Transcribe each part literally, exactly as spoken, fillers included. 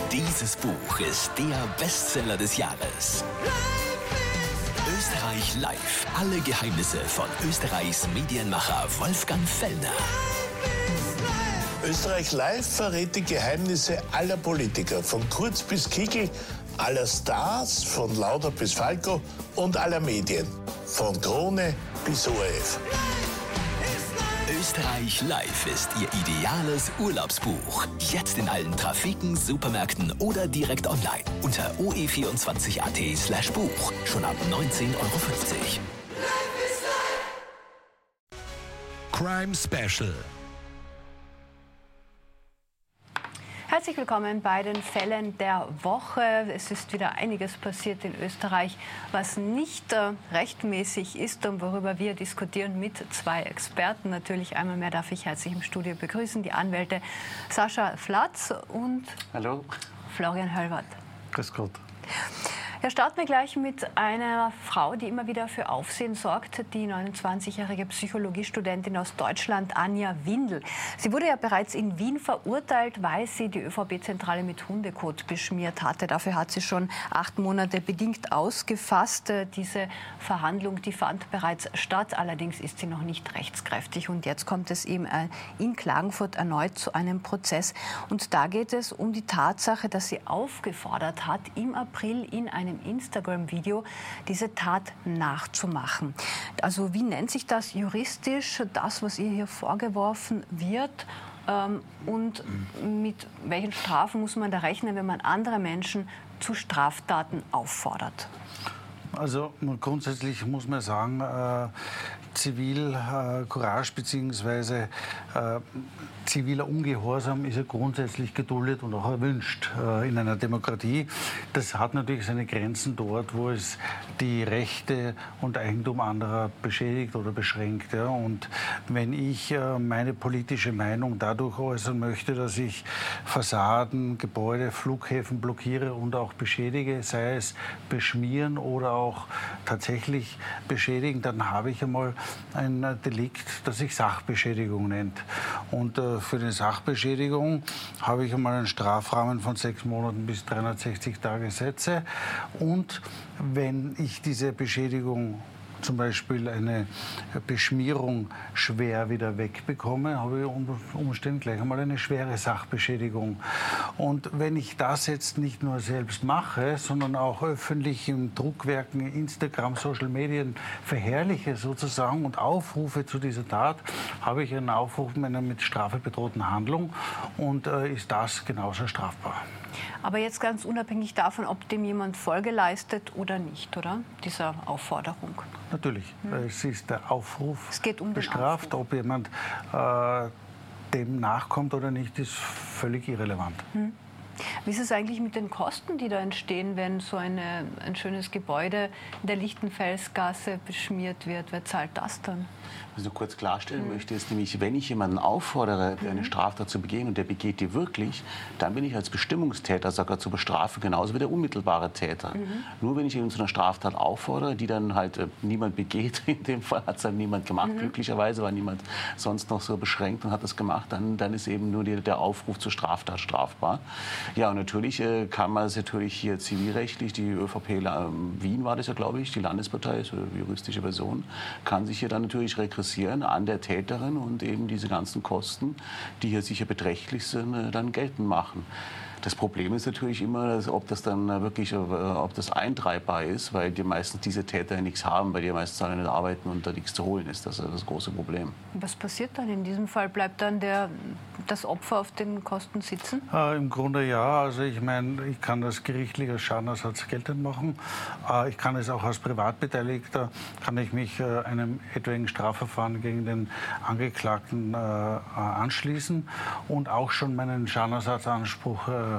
Dieses Buch ist der Bestseller des Jahres. Österreich live. Alle Geheimnisse von Österreichs Medienmacher Wolfgang Fellner. Österreich live verrät die Geheimnisse aller Politiker, von Kurz bis Kickl, aller Stars, von Lauder bis Falco und aller Medien, von Krone bis O R F. Österreich live ist Ihr ideales Urlaubsbuch. Jetzt in allen Trafiken, Supermärkten oder direkt online unter o e vierundzwanzig punkt a t slash Buch. Schon ab neunzehn Euro fünfzig. Crime Special. Herzlich willkommen bei den Fällen der Woche. Es ist wieder einiges passiert in Österreich, was nicht äh, rechtmäßig ist und worüber wir diskutieren mit zwei Experten. Natürlich einmal mehr darf ich herzlich im Studio begrüßen die Anwälte Sascha Flatz und Hallo. Florian Höllwarth. Grüß Gott. Ja, starten wir gleich mit einer Frau, die immer wieder für Aufsehen sorgt, die neunundzwanzigjährige Psychologiestudentin aus Deutschland, Anja Windel. Sie wurde ja bereits in Wien verurteilt, weil sie die ÖVP-Zentrale mit Hundekot beschmiert hatte. Dafür hat sie schon acht Monate bedingt ausgefasst. Diese Verhandlung, die fand bereits statt, allerdings ist sie noch nicht rechtskräftig. Und jetzt kommt es eben in Klagenfurt erneut zu einem Prozess. Und da geht es um die Tatsache, dass sie aufgefordert hat, im April in einem Instagram-Video diese Tat nachzumachen. Also wie nennt sich das juristisch, das, was ihr hier vorgeworfen wird? Ähm, und mit welchen Strafen muss man da rechnen, wenn man andere Menschen zu Straftaten auffordert? Also grundsätzlich muss man sagen, äh, Zivilcourage äh, bzw. Äh, ziviler Ungehorsam ist ja grundsätzlich geduldet und auch erwünscht äh, in einer Demokratie. Das hat natürlich seine Grenzen dort, wo es die Rechte und Eigentum anderer beschädigt oder beschränkt. Ja. Und wenn ich äh, meine politische Meinung dadurch äußern möchte, dass ich Fassaden, Gebäude, Flughäfen blockiere und auch beschädige, sei es beschmieren oder auch tatsächlich beschädigen, dann habe ich einmal ein Delikt, das sich Sachbeschädigung nennt. Und äh, für die Sachbeschädigung habe ich einmal einen Strafrahmen von sechs Monaten bis dreihundertsechzig Tage Sätze. Und wenn ich diese Beschädigung, zum Beispiel eine Beschmierung, schwer wieder wegbekomme, habe ich unter Umständen gleich einmal eine schwere Sachbeschädigung. Und wenn ich das jetzt nicht nur selbst mache, sondern auch öffentlich in Druckwerken, Instagram, Social Medien verherrliche sozusagen und aufrufe zu dieser Tat, habe ich einen Aufruf einer mit Strafe bedrohten Handlung und äh, ist das genauso strafbar. Aber jetzt ganz unabhängig davon, ob dem jemand Folge leistet oder nicht, oder? Dieser Aufforderung. Natürlich. Hm. Es ist der Aufruf es geht um bestraft. Den Aufruf. Ob jemand äh, dem nachkommt oder nicht, ist völlig irrelevant. Hm. Wie ist es eigentlich mit den Kosten, die da entstehen, wenn so eine, ein schönes Gebäude in der Lichtenfelsgasse beschmiert wird? Wer zahlt das dann? Was ich nur kurz klarstellen mhm. möchte, ist nämlich, wenn ich jemanden auffordere, eine Straftat zu begehen und der begeht die wirklich, dann bin ich als Bestimmungstäter sogar zu bestrafen, genauso wie der unmittelbare Täter. Mhm. Nur wenn ich ihn zu einer Straftat auffordere, die dann halt äh, niemand begeht, in dem Fall hat es dann niemand gemacht, mhm. glücklicherweise war niemand sonst noch so beschränkt und hat das gemacht, dann, dann ist eben nur die, der Aufruf zur Straftat strafbar. Ja, und natürlich äh, kann man es natürlich hier zivilrechtlich, die ÖVP äh, Wien war das ja, glaube ich, die Landespartei, so eine juristische Version, kann sich hier dann natürlich regressieren an der Täterin und eben diese ganzen Kosten, die hier sicher beträchtlich sind, dann geltend machen. Das Problem ist natürlich immer, dass, ob das dann wirklich, ob das eintreibbar ist, weil die meistens diese Täter ja nichts haben, weil die meistens alle nicht arbeiten und da nichts zu holen ist. Das ist das große Problem. Was passiert dann in diesem Fall? Bleibt dann der, das Opfer auf den Kosten sitzen? Äh, Im Grunde ja. Also ich meine, ich kann das gerichtlich als Schadenersatz geltend machen. Äh, ich kann es auch als Privatbeteiligter, kann ich mich äh, einem etwaigen Strafverfahren gegen den Angeklagten äh, anschließen und auch schon meinen Schadenersatzanspruch äh,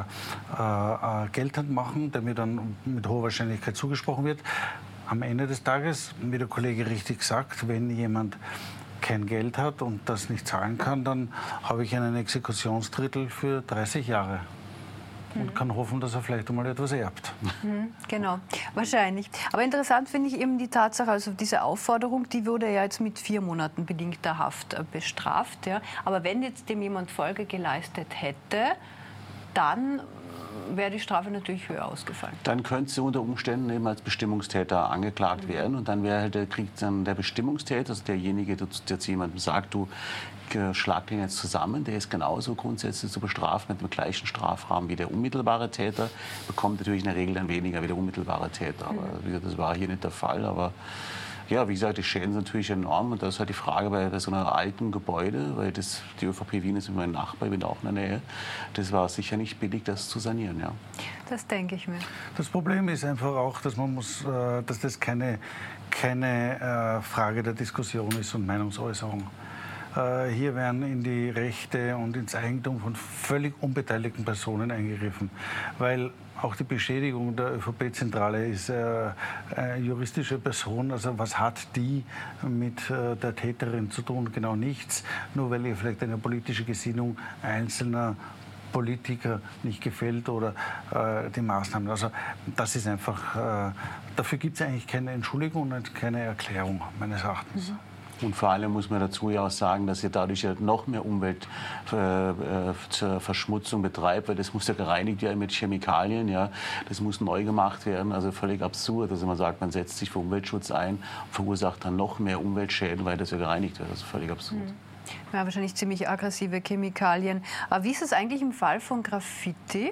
Äh, äh, geltend machen, der mir dann mit hoher Wahrscheinlichkeit zugesprochen wird. Am Ende des Tages, wie der Kollege richtig sagt, wenn jemand kein Geld hat und das nicht zahlen kann, dann habe ich einen Exekutionsdrittel für dreißig Jahre. Und kann hoffen, dass er vielleicht einmal etwas erbt. Mhm, genau, wahrscheinlich. Aber interessant finde ich eben die Tatsache, also diese Aufforderung, die wurde ja jetzt mit vier Monaten bedingter Haft bestraft. Ja. Aber wenn jetzt dem jemand Folge geleistet hätte, dann wäre die Strafe natürlich höher ausgefallen. Dann könnte sie unter Umständen eben als Bestimmungstäter angeklagt mhm. werden. Und dann wäre halt, der, kriegt dann der Bestimmungstäter, also derjenige, der jetzt jemandem sagt, du schlag den jetzt zusammen, der ist genauso grundsätzlich zu bestrafen mit dem gleichen Strafrahmen wie der unmittelbare Täter, bekommt natürlich in der Regel dann weniger wie der unmittelbare Täter. Aber wie gesagt, das war hier nicht der Fall. Aber ja, wie gesagt, die Schäden sind natürlich enorm. Und das ist halt die Frage bei, bei so einer alten Gebäude, weil das, die ÖVP Wien ist mein Nachbar, ich bin da auch in der Nähe. Das war sicher nicht billig, das zu sanieren. Ja. Das denke ich mir. Das Problem ist einfach auch, dass man muss, dass das keine, keine Frage der Diskussion ist und Meinungsäußerung. Hier werden in die Rechte und ins Eigentum von völlig unbeteiligten Personen eingegriffen, weil auch die Beschädigung der ÖVP-Zentrale ist äh, eine juristische Person. Also was hat die mit äh, der Täterin zu tun? Genau nichts, nur weil ihr vielleicht eine politische Gesinnung einzelner Politiker nicht gefällt oder äh, die Maßnahmen. Also das ist einfach, äh, dafür gibt es eigentlich keine Entschuldigung und keine Erklärung meines Erachtens. Mhm. Und vor allem muss man dazu ja auch sagen, dass ihr dadurch ja noch mehr Umweltverschmutzung äh, betreibt, weil das muss ja gereinigt werden mit Chemikalien, ja. Das muss neu gemacht werden, also völlig absurd. Also man sagt, man setzt sich für Umweltschutz ein, verursacht dann noch mehr Umweltschäden, weil das ja gereinigt wird. Das ist völlig absurd. Mhm. Ja, wahrscheinlich ziemlich aggressive Chemikalien. Aber wie ist es eigentlich im Fall von Graffiti?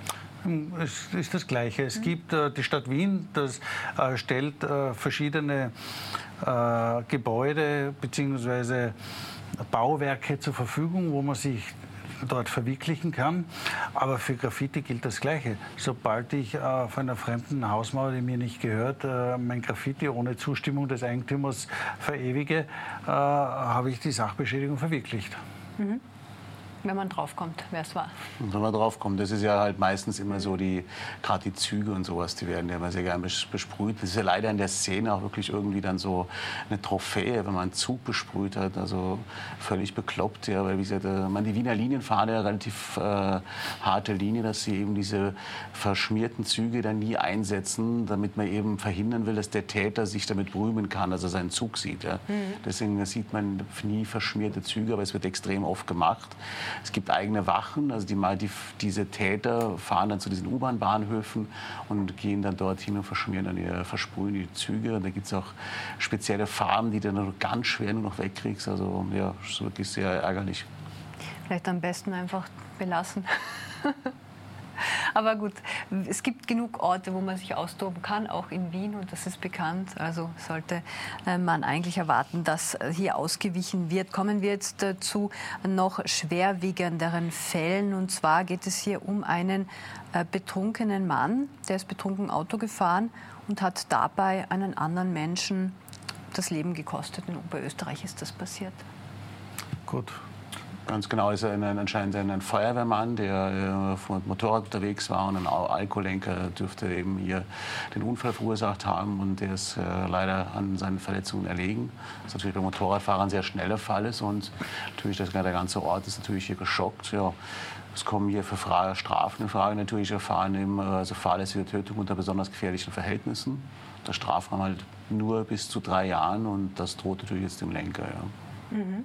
Es ist das Gleiche. Es gibt äh, die Stadt Wien, das äh, stellt äh, verschiedene äh, Gebäude bzw. Bauwerke zur Verfügung, wo man sich dort verwirklichen kann. Aber für Graffiti gilt das Gleiche. Sobald ich äh, auf einer fremden Hausmauer, die mir nicht gehört, äh, mein Graffiti ohne Zustimmung des Eigentümers verewige, äh, habe ich die Sachbeschädigung verwirklicht. Mhm. Wenn man draufkommt, wer es war. Und wenn man draufkommt, das ist ja halt meistens immer so, die gerade die Züge und sowas, die werden ja immer sehr gerne besprüht. Das ist ja leider in der Szene auch wirklich irgendwie dann so eine Trophäe, wenn man einen Zug besprüht hat, also völlig bekloppt, ja, weil wie gesagt, man, die Wiener Linien fahren ja relativ äh, harte Linie, dass sie eben diese verschmierten Züge dann nie einsetzen, damit man eben verhindern will, dass der Täter sich damit rühmen kann, dass er seinen Zug sieht. Ja. Mhm. Deswegen sieht man nie verschmierte Züge, aber es wird extrem oft gemacht. Es gibt eigene Wachen, also die, die, diese Täter fahren dann zu diesen U-Bahn-Bahnhöfen und gehen dann dorthin und verschmieren dann ihre, versprühen die Züge. Und da gibt es auch spezielle Farben, die du dann ganz schwer nur noch wegkriegst. Also ja, das ist wirklich sehr ärgerlich. Vielleicht am besten einfach belassen. Aber gut, es gibt genug Orte, wo man sich austoben kann, auch in Wien, und das ist bekannt. Also sollte man eigentlich erwarten, dass hier ausgewichen wird. Kommen wir jetzt zu noch schwerwiegenderen Fällen. Und zwar geht es hier um einen betrunkenen Mann, der ist betrunken Auto gefahren und hat dabei einen anderen Menschen das Leben gekostet. In Oberösterreich ist das passiert. Gut. Ganz genau, ist er ein, anscheinend ein Feuerwehrmann, der äh, vom Motorrad unterwegs war, und ein Alkoholenker dürfte eben hier den Unfall verursacht haben, und der ist äh, leider an seinen Verletzungen erlegen. Was natürlich bei Motorradfahrern ein sehr schneller Fall ist, und natürlich das, der ganze Ort ist natürlich hier geschockt. Ja, es kommen hier für Frage, Strafen in Frage natürlich erfahren, eben, also fahrlässige Tötung unter besonders gefährlichen Verhältnissen. Der Strafrahmen halt nur bis zu drei Jahren, und das droht natürlich jetzt dem Lenker. Ja. Mhm.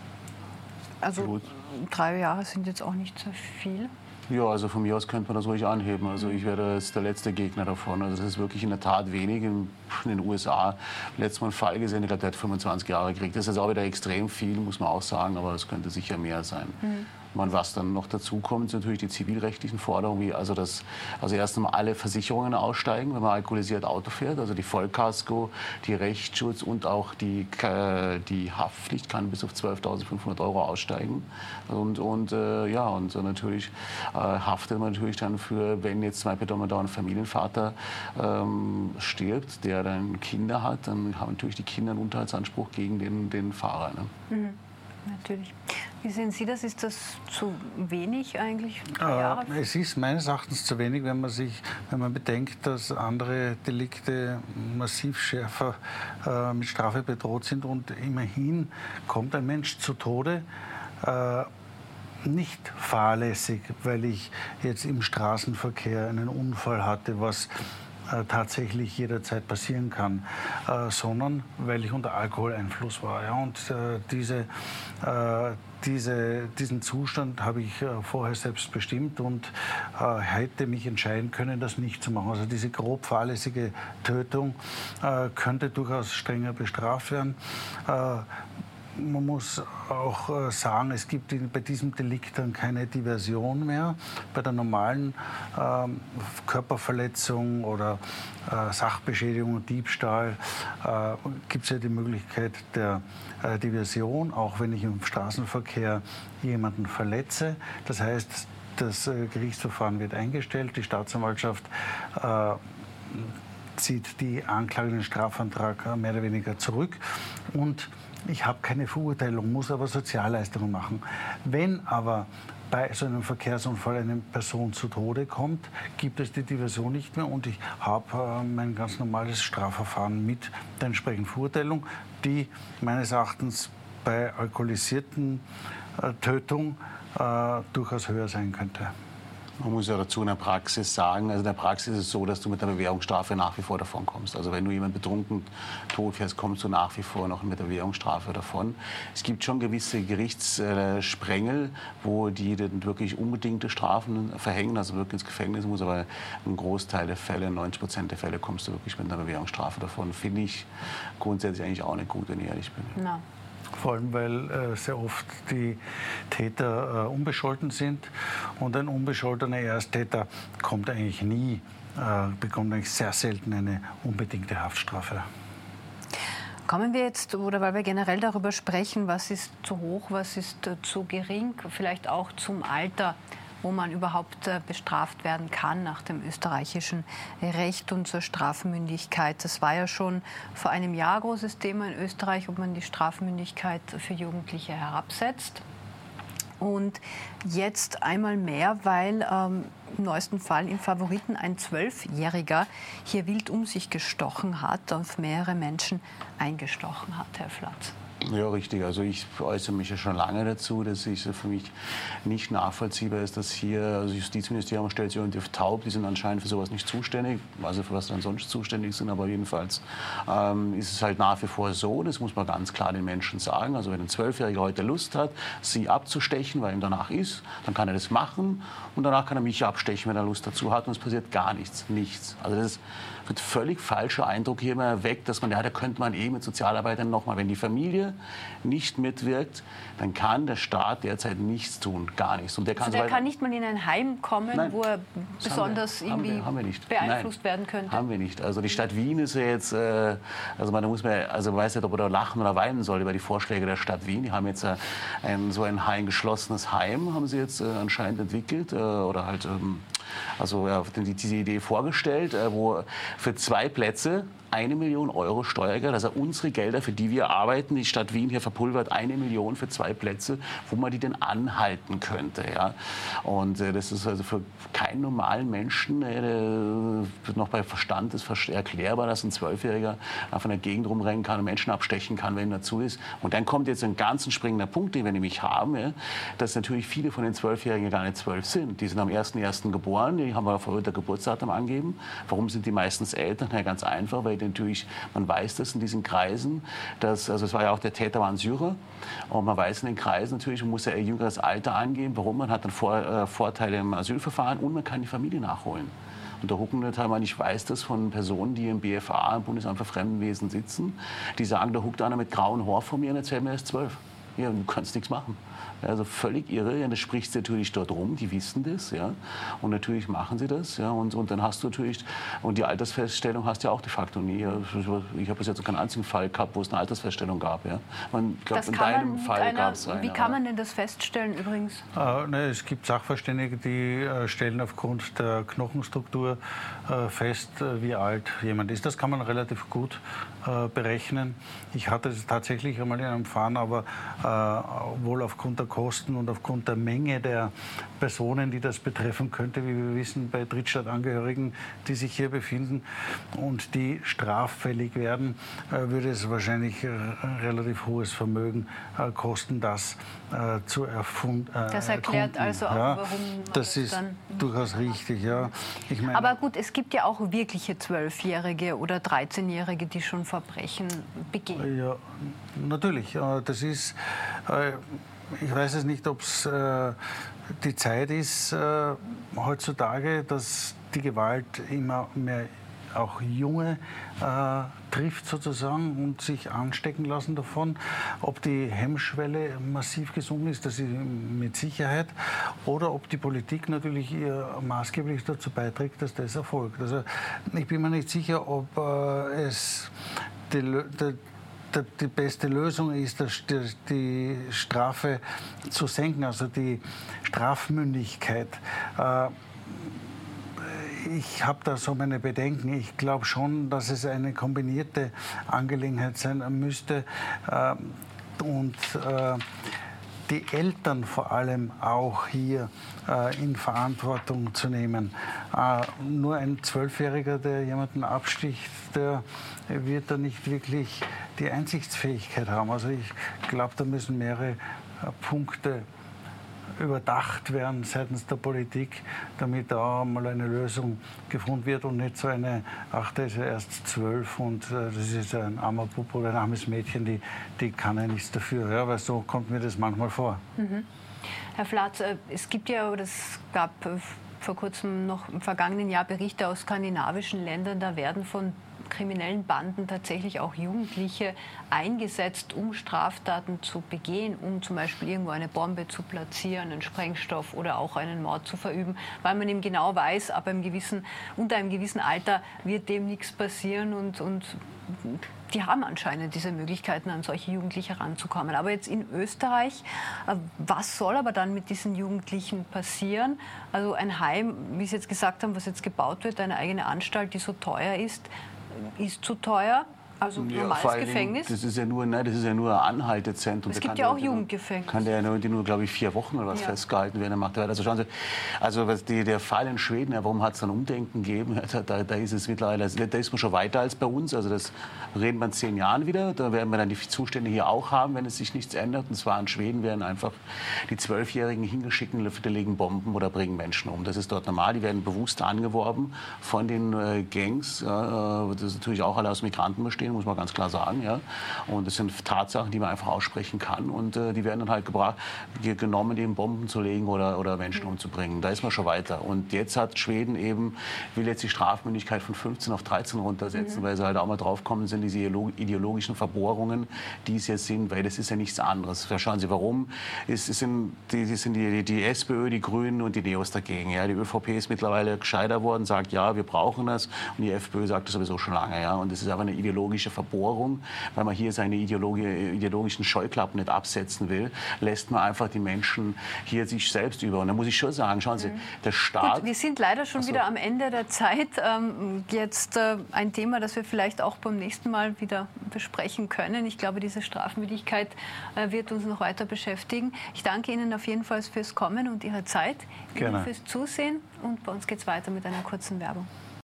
Also Gut. drei Jahre sind jetzt auch nicht so viel. Ja, also von mir aus könnte man das ruhig anheben. Also ich wäre jetzt der letzte Gegner davon. Also das ist wirklich in der Tat wenig. In, in den U S A letztes Mal einen Fall gesehen, ich glaube, der hat fünfundzwanzig Jahre gekriegt. Das ist auch wieder extrem viel, muss man auch sagen, aber es könnte sicher mehr sein. Mhm. Und was dann noch dazu kommt, sind natürlich die zivilrechtlichen Forderungen, wie also das, also erst einmal alle Versicherungen aussteigen, wenn man alkoholisiert Auto fährt, also die Vollkasko, die Rechtsschutz und auch die, die Haftpflicht kann bis auf zwölftausendfünfhundert Euro aussteigen. Und, und äh, ja, und so natürlich äh, haftet man natürlich dann für, wenn jetzt zum Beispiel da ein Familienvater ähm, stirbt, der dann Kinder hat, dann haben natürlich die Kinder einen Unterhaltsanspruch gegen den, den Fahrer. Ne? Mhm. Natürlich. Wie sehen Sie das? Ist das zu wenig eigentlich? Jahre? Äh, es ist meines Erachtens zu wenig, wenn man, sich, wenn man bedenkt, dass andere Delikte massiv schärfer äh, mit Strafe bedroht sind, und immerhin kommt ein Mensch zu Tode, äh, nicht fahrlässig, weil ich jetzt im Straßenverkehr einen Unfall hatte, was äh, tatsächlich jederzeit passieren kann, äh, sondern weil ich unter Alkoholeinfluss war. Ja? Und äh, diese, äh, diese, diesen Zustand habe ich äh, vorher selbst bestimmt und äh, hätte mich entscheiden können, das nicht zu machen. Also diese grob fahrlässige Tötung äh, könnte durchaus strenger bestraft werden. Äh, Man muss auch sagen, es gibt bei diesem Delikt dann keine Diversion mehr. Bei der normalen ähm, Körperverletzung oder äh, Sachbeschädigung, Diebstahl äh, gibt es ja die Möglichkeit der äh, Diversion, auch wenn ich im Straßenverkehr jemanden verletze. Das heißt, das äh, Gerichtsverfahren wird eingestellt, die Staatsanwaltschaft äh, zieht die Anklage, den Strafantrag mehr oder weniger zurück und ich habe keine Verurteilung, muss aber Sozialleistungen machen. Wenn aber bei so einem Verkehrsunfall eine Person zu Tode kommt, gibt es die Diversion nicht mehr und ich habe äh, mein ganz normales Strafverfahren mit der entsprechenden Verurteilung, die meines Erachtens bei alkoholisierten äh, Tötung äh, durchaus höher sein könnte. Man muss ja dazu in der Praxis sagen, also in der Praxis ist es so, dass du mit der Bewährungsstrafe nach wie vor davon kommst. Also wenn du jemanden betrunken tot fährst, kommst du nach wie vor noch mit der Bewährungsstrafe davon. Es gibt schon gewisse Gerichtssprengel, wo die dann wirklich unbedingte Strafen verhängen, also wirklich ins Gefängnis muss, aber ein Großteil der Fälle, neunzig Prozent der Fälle, kommst du wirklich mit einer Bewährungsstrafe davon. Finde ich grundsätzlich eigentlich auch nicht gut, wenn ich ehrlich bin. No. Vor allem, weil äh, sehr oft die Täter äh, unbescholten sind und ein unbescholtener Ersttäter kommt eigentlich nie, äh, bekommt eigentlich sehr selten eine unbedingte Haftstrafe. Kommen wir jetzt, oder weil wir generell darüber sprechen, was ist zu hoch, was ist äh, zu gering, vielleicht auch zum Alter, wo man überhaupt äh, bestraft werden kann nach dem österreichischen Recht und zur Strafmündigkeit. Das war ja schon vor einem Jahr ein großes Thema in Österreich, ob man die Strafmündigkeit für Jugendliche herabsetzt. Und jetzt einmal mehr, weil ähm, im neuesten Fall im Favoriten ein Zwölfjähriger hier wild um sich gestochen hat, auf mehrere Menschen eingestochen hat, Herr Flatz. Ja, richtig. Also ich äußere mich ja schon lange dazu, dass es für mich nicht nachvollziehbar ist, dass hier, also das Justizministerium stellt sich auf taub, die sind anscheinend für sowas nicht zuständig, also für was dann sonst zuständig sind, aber jedenfalls ähm, ist es halt nach wie vor so, das muss man ganz klar den Menschen sagen, also wenn ein Zwölfjähriger heute Lust hat, sie abzustechen, weil ihm danach ist, dann kann er das machen und danach kann er mich abstechen, wenn er Lust dazu hat und es passiert gar nichts, nichts. Also das ist wird völlig falscher Eindruck hier immer erweckt, dass man, ja, da könnte man eh mit Sozialarbeitern nochmal, wenn die Familie nicht mitwirkt, dann kann der Staat derzeit nichts tun, gar nichts. Und der kann, also der kann nicht mal in ein Heim kommen, Nein, wo er besonders haben wir, irgendwie haben wir, haben wir nicht. beeinflusst Nein, werden könnte? Haben wir nicht. Also die Stadt Wien ist ja jetzt, äh, also man muss man, also weiß nicht, ob er da lachen oder weinen soll über die Vorschläge der Stadt Wien. Die haben jetzt äh, ein, so ein, ein geschlossenes Heim, haben sie jetzt äh, anscheinend entwickelt äh, oder halt ähm, also ja, diese Idee vorgestellt, äh, wo für zwei Plätze eine Million Euro Steuergeld, also unsere Gelder, für die wir arbeiten, die Stadt Wien hier verpulvert eine Million für zwei Plätze, wo man die denn anhalten könnte. Ja? Und äh, das ist also für keinen normalen Menschen, äh, noch bei Verstand ist erklärbar, dass ein Zwölfjähriger auf einer Gegend rumrennen kann und Menschen abstechen kann, wenn ihm dazu ist. Und dann kommt jetzt ein ganz springender Punkt, den wir nämlich haben, ja? Dass natürlich viele von den Zwölfjährigen gar nicht zwölf sind. Die sind am ersten ersten geboren, die haben wir vorher der Geburtsdatum angegeben. Warum sind die meistens Eltern? Ja, ganz einfach, weil natürlich, man weiß das in diesen Kreisen, dass, also es war ja auch der Täter war ein Syrer und man weiß in den Kreisen natürlich, man muss ja ein jüngeres Alter angeben, warum, man hat dann Vor, äh, Vorteile im Asylverfahren und man kann die Familie nachholen. Und der huckende Teil, ich weiß das von Personen, die im B F A, im Bundesamt für Fremdenwesen sitzen, die sagen, da huckt einer mit grauen Haar vor mir und erzählt mir, er ist zwölf. Ja, du kannst nichts machen. Also völlig irre. Ja, das spricht natürlich dort rum, die wissen das. Ja. Und natürlich machen sie das. Ja. Und, und dann hast du natürlich, und die Altersfeststellung hast du ja auch de facto nie. Ich habe bis jetzt keinen einzigen Fall gehabt, wo es eine Altersfeststellung gab. Ja. Man, ich glaub, in deinem Fall gab es eine. Wie kann man denn das feststellen übrigens? Äh, ne, es gibt Sachverständige, die äh, stellen aufgrund der Knochenstruktur äh, fest, äh, wie alt jemand ist. Das kann man relativ gut äh, berechnen. Ich hatte es tatsächlich einmal in einem Fahren, aber äh, wohl aufgrund der Kosten und aufgrund der Menge der Personen, die das betreffen könnte, wie wir wissen, bei Drittstaatangehörigen, die sich hier befinden und die straffällig werden, äh, würde es wahrscheinlich ein relativ hohes Vermögen äh, kosten, das äh, zu erfunden. Äh, das erklärt erkunden. also auch, ja, warum man das ist dann durchaus richtig, ja. Ich meine, aber gut, es gibt ja auch wirkliche Zwölfjährige oder dreizehnjährige, die schon Verbrechen begehen. Ja, natürlich. Das ist, ich weiß es nicht, ob es die Zeit ist heutzutage, dass die Gewalt immer mehr auch Junge äh, trifft sozusagen und sich anstecken lassen davon. Ob die Hemmschwelle massiv gesunken ist, das ist mit Sicherheit. Oder ob die Politik natürlich ihr maßgeblich dazu beiträgt, dass das erfolgt. Also ich bin mir nicht sicher, ob äh, es die, die, die beste Lösung ist, die Strafe zu senken, also die Strafmündigkeit. Äh, Ich habe da so meine Bedenken. Ich glaube schon, dass es eine kombinierte Angelegenheit sein müsste und die Eltern vor allem auch hier in Verantwortung zu nehmen. Nur ein Zwölfjähriger, der jemanden absticht, der wird da nicht wirklich die Einsichtsfähigkeit haben. Also ich glaube, da müssen mehrere Punkte überdacht werden seitens der Politik, damit da mal eine Lösung gefunden wird und nicht so eine, ach, der ist ja erst zwölf und äh, das ist ein armer Bub oder ein armes Mädchen, die, die kann ja nichts dafür. Ja, weil so kommt mir das manchmal vor. Mhm. Herr Flatz, es gibt ja, oder es gab vor kurzem noch im vergangenen Jahr Berichte aus skandinavischen Ländern, da werden von kriminellen Banden tatsächlich auch Jugendliche eingesetzt, um Straftaten zu begehen, um zum Beispiel irgendwo eine Bombe zu platzieren, einen Sprengstoff oder auch einen Mord zu verüben, weil man eben genau weiß, ab einem gewissen, unter einem gewissen Alter wird dem nichts passieren und, und die haben anscheinend diese Möglichkeiten, an solche Jugendliche ranzukommen. Aber jetzt in Österreich, was soll aber dann mit diesen Jugendlichen passieren? Also ein Heim, wie Sie jetzt gesagt haben, was jetzt gebaut wird, eine eigene Anstalt, die so teuer ist, ist zu teuer. Also ja, normales Gefängnis? Das ist ja nur, nein, das ist ja nur ein Anhaltezentrum. Es gibt ja auch Jugendgefängnis. Kann der ja nur, nur, glaube ich, vier Wochen oder was ja. festgehalten werden. Macht also schauen Sie, also was die, der Fall in Schweden, ja, warum hat es dann Umdenken gegeben? Da, da ist es mittlerweile, da ist man schon weiter als bei uns. Also das reden wir in zehn Jahren wieder. Da werden wir dann die Zustände hier auch haben, wenn es sich nichts ändert. Und zwar in Schweden werden einfach die Zwölfjährigen hingeschickt und legen Bomben oder bringen Menschen um. Das ist dort normal. Die werden bewusst angeworben von den äh, Gangs, äh, das natürlich auch alle aus Migranten bestehen, muss man ganz klar sagen. Ja. Und das sind Tatsachen, die man einfach aussprechen kann. Und äh, die werden dann halt gebracht, genommen, eben Bomben zu legen oder, oder Menschen umzubringen. Da ist man schon weiter. Und jetzt hat Schweden eben, will jetzt die Strafmündigkeit von fünfzehn auf dreizehn runtersetzen, mhm. weil sie halt auch mal drauf kommen sind, diese ideologischen Verbohrungen, die es jetzt sind, weil das ist ja nichts anderes. Schauen Sie, warum? Es, es sind, die, die, sind die, die SPÖ, die Grünen und die Neos dagegen. Ja. Die ÖVP ist mittlerweile gescheiter worden, sagt, ja, wir brauchen das. Und die FPÖ sagt das sowieso schon lange. Ja. Und das ist einfach eine ideologische Verbohrung, weil man hier seine Ideologie, ideologischen Scheuklappen nicht absetzen will, lässt man einfach die Menschen hier sich selbst über. Und da muss ich schon sagen, schauen Sie, mhm. der Staat... Gut, wir sind leider schon also, wieder am Ende der Zeit. Ähm, jetzt äh, ein Thema, das wir vielleicht auch beim nächsten Mal wieder besprechen können. Ich glaube, diese Strafmüdigkeit äh, wird uns noch weiter beschäftigen. Ich danke Ihnen auf jeden Fall fürs Kommen und Ihre Zeit. Gerne. Ihnen fürs Zusehen. Und bei uns geht es weiter mit einer kurzen Werbung.